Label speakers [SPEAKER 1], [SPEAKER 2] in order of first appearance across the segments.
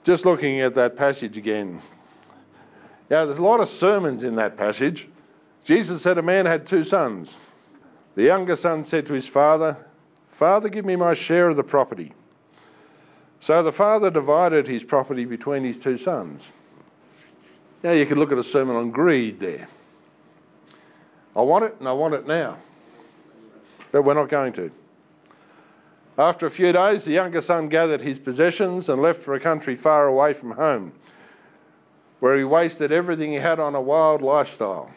[SPEAKER 1] Just looking at that passage again. Now, there's a lot of sermons in that passage. Jesus said a man had 2 sons. The younger son said to his father, "Father, give me my share of the property." So the father divided his property between his 2 sons. Now you could look at a sermon on greed there. I want it and I want it now. But we're not going to. After a few days, the younger son gathered his possessions and left for a country far away from home, where he wasted everything he had on a wild lifestyle.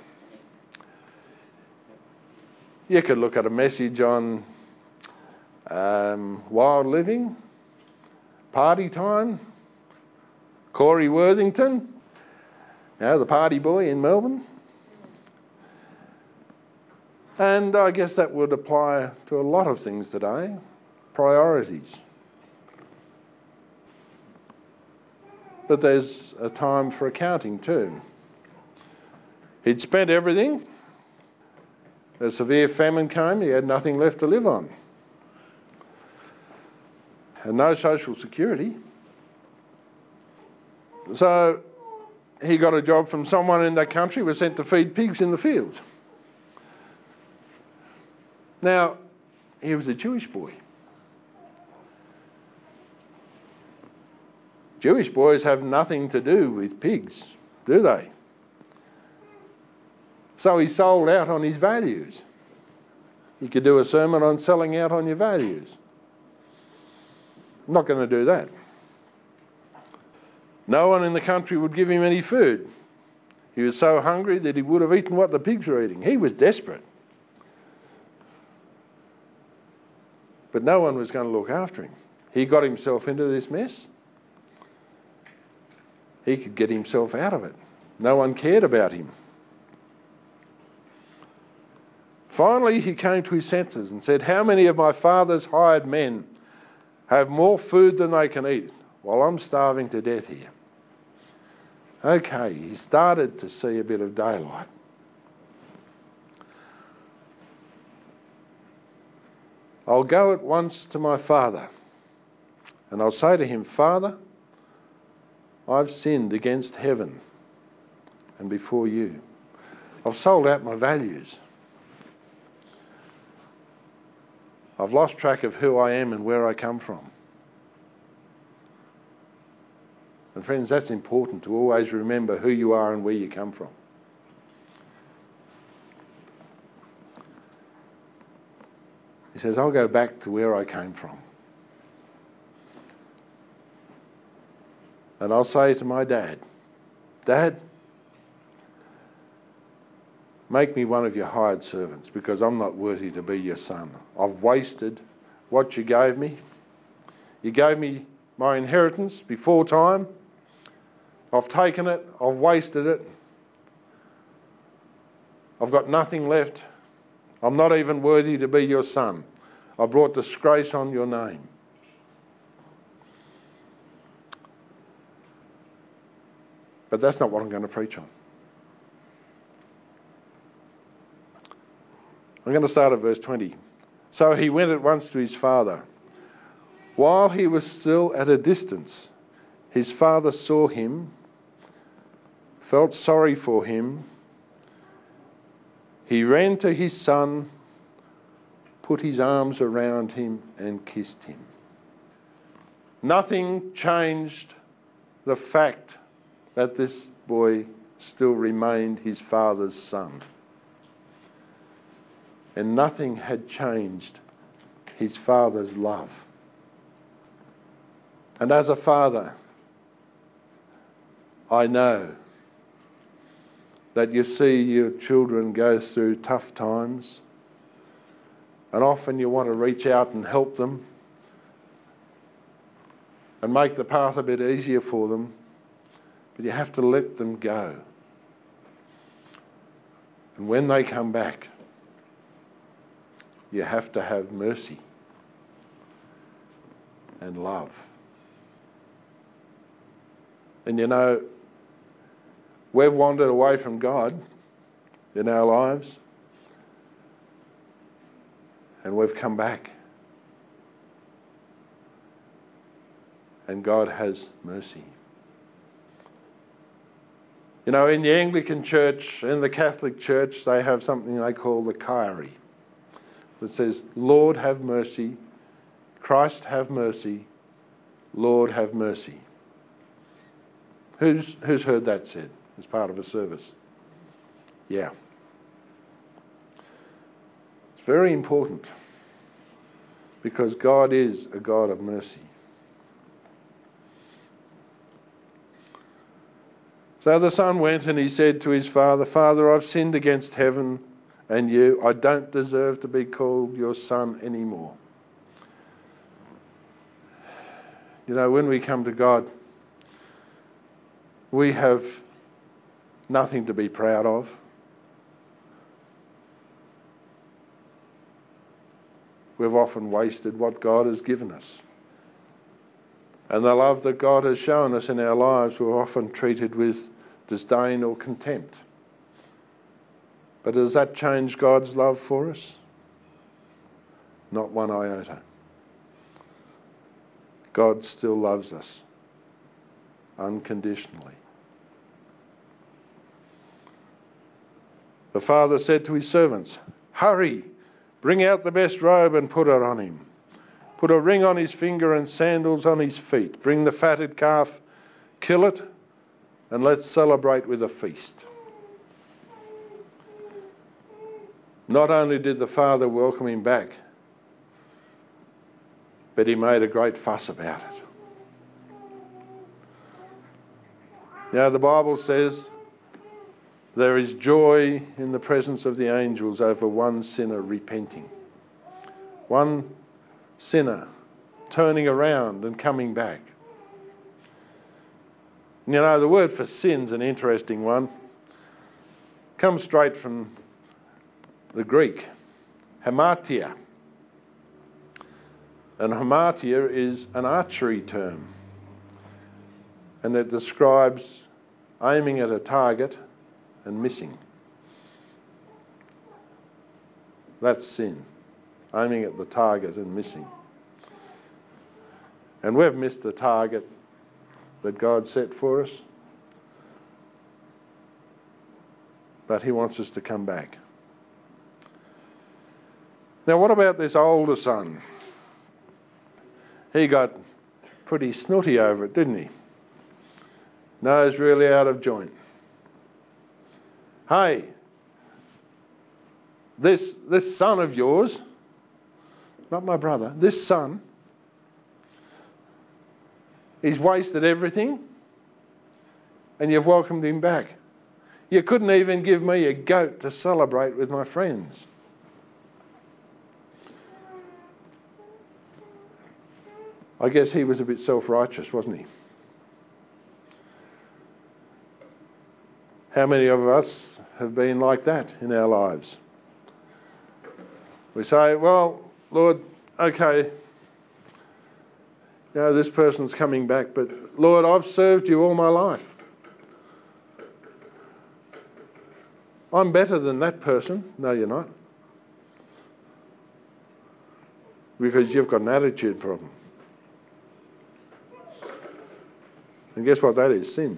[SPEAKER 1] You could look at a message on wild living, party time, Corey Worthington, the party boy in Melbourne. And I guess that would apply to a lot of things today. Priorities. But there's a time for accounting too. He'd spent everything. A severe famine came, he had nothing left to live on. And no social security. So he got a job from someone in that country, was sent to feed pigs in the fields. Now, he was a Jewish boy. Jewish boys have nothing to do with pigs, do they? So he sold out on his values. You could do a sermon on selling out on your values. I'm not going to do that. No one in the country would give him any food. He was so hungry that he would have eaten what the pigs were eating. He was desperate. But no one was going to look after him. He got himself into this mess. He could get himself out of it. No one cared about him. Finally, he came to his senses and said, "How many of my father's hired men have more food than they can eat while I'm starving to death here?" Okay, he started to see a bit of daylight. "I'll go at once to my father, and I'll say to him, 'Father, I've sinned against heaven and before you. I've sold out my values. I've lost track of who I am and where I come from.'" And friends, that's important, to always remember who you are and where you come from. He says, "I'll go back to where I came from. And I'll say to my dad, 'Dad, make me one of your hired servants, because I'm not worthy to be your son. I've wasted what you gave me. You gave me my inheritance before time. I've taken it. I've wasted it. I've got nothing left. I'm not even worthy to be your son. I brought disgrace on your name.'" But that's not what I'm going to preach on. I'm going to start at verse 20. "So he went at once to his father. While he was still at a distance, his father saw him, felt sorry for him. He ran to his son, put his arms around him and kissed him." Nothing changed the fact that this boy still remained his father's son. And nothing had changed his father's love. And as a father, I know that you see your children go through tough times, and often you want to reach out and help them and make the path a bit easier for them, but you have to let them go. And when they come back, you have to have mercy and love. And you know, we've wandered away from God in our lives, and we've come back. And God has mercy. You know, in the Anglican Church, in the Catholic Church, they have something they call the Kyrie that says, Lord have mercy, Christ have mercy, Lord have mercy. Who's heard that said as part of a service? Yeah. It's very important because God is a God of mercy. So the son went and he said to his father, Father, I've sinned against heaven and you. I don't deserve to be called your son anymore. You know, when we come to God, we have nothing to be proud of. We've often wasted what God has given us. And the love that God has shown us in our lives, we're often treated with disdain or contempt. But does that change God's love for us? Not one iota. God still loves us unconditionally. The father said to his servants, Hurry, bring out the best robe and put it on him. Put a ring on his finger and sandals on his feet. Bring the fatted calf, kill it, and let's celebrate with a feast. Not only did the father welcome him back, but he made a great fuss about it. Now the Bible says there is joy in the presence of the angels over one sinner repenting. One sinner turning around and coming back. You know, the word for sin's an interesting one. It comes straight from the Greek, hamartia. And hamartia is an archery term. And it describes aiming at a target and missing. That's sin. Aiming at the target and missing. And we've missed the target that God set for us. But he wants us to come back. Now what about this older son? He got pretty snooty over it, didn't he? Nose really out of joint. Hey, this son of yours, not my brother, this son, he's wasted everything and you've welcomed him back. You couldn't even give me a goat to celebrate with my friends. I guess he was a bit self-righteous, wasn't he? How many of us have been like that in our lives? We say, well, Lord, okay, you know, this person's coming back, but Lord, I've served you all my life. I'm better than that person. No, you're not. Because you've got an attitude problem. And guess what that is? Sin.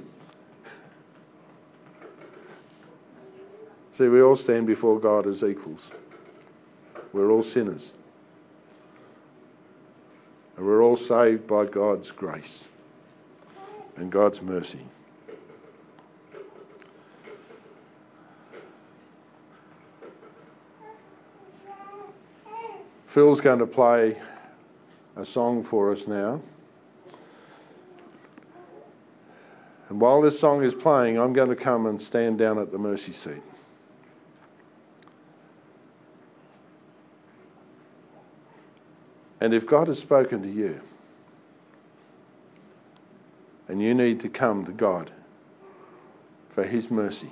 [SPEAKER 1] See, we all stand before God as equals. We're all sinners. And we're all saved by God's grace and God's mercy. Phil's going to play a song for us now. And while this song is playing, I'm going to come and stand down at the mercy seat. And if God has spoken to you, and you need to come to God for his mercy,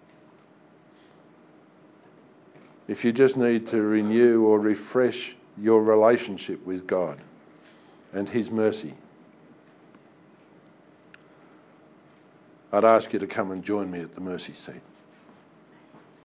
[SPEAKER 1] if you just need to renew or refresh your relationship with God and his mercy, I'd ask you to come and join me at the mercy seat.